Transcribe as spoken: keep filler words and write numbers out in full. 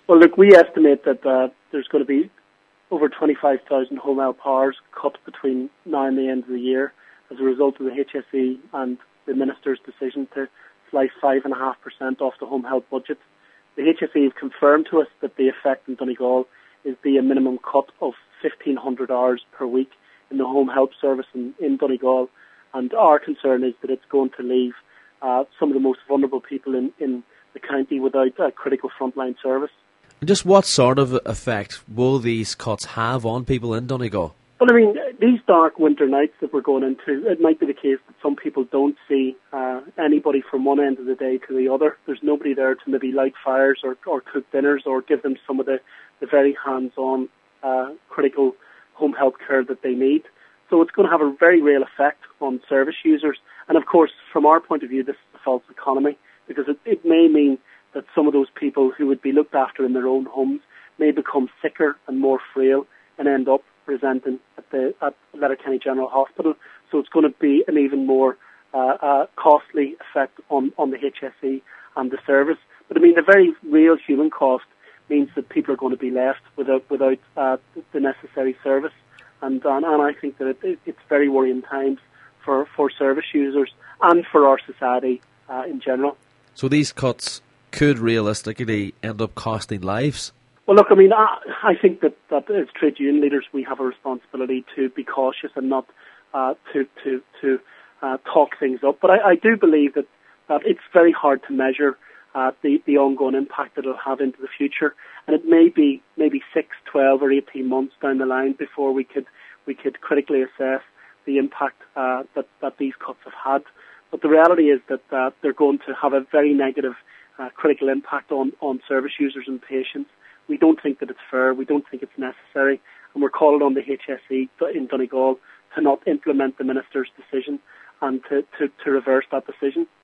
Well, look, we estimate that uh, there's going to be over twenty-five thousand home help hours cut between now and the end of the year as a result of the H S E and the Minister's decision to slice five point five percent off the home help budget. The H S E has confirmed to us that the effect in Donegal is be a minimum cut of fifteen hundred hours per week in the home help service in, in Donegal, and our concern is that it's going to leave uh, some of the most vulnerable people in, in the county without a critical frontline service. Just what sort of effect will these cuts have on people in Donegal? Well, I mean, these dark winter nights that we're going into, it might be the case that some people don't see uh, anybody from one end of the day to the other. There's nobody there to maybe light fires or, or cook dinners or give them some of the, the very hands-on uh, critical home health care that they need. So it's going to have a very real effect on service users. And of course, from our point of view, this is a false economy, because it, it may mean that some of those people who would be looked after in their own homes may become sicker and more frail and end up presenting at the at Letterkenny General Hospital. So it's going to be an even more uh, uh, costly effect on, on the H S E and the service. But I mean, the very real human cost means that people are going to be left without without uh, the necessary service. And, and and I think that it, it's very worrying times for, for service users and for our society uh, in general. So these cuts could realistically end up costing lives? Well, look, I mean, I, I think that, that as trade union leaders, we have a responsibility to be cautious and not uh, to to to uh, talk things up. But I, I do believe that, that it's very hard to measure uh, the, the ongoing impact that it'll have into the future, and it may be maybe six, twelve, or eighteen months down the line before we could we could critically assess the impact uh, that that these cuts have had. But the reality is that uh, they're going to have a very negative uh, critical impact on on service users and patients. We don't think that it's fair, we don't think it's necessary, and we're calling on the H S E in Donegal to not implement the Minister's decision and to, to, to reverse that decision.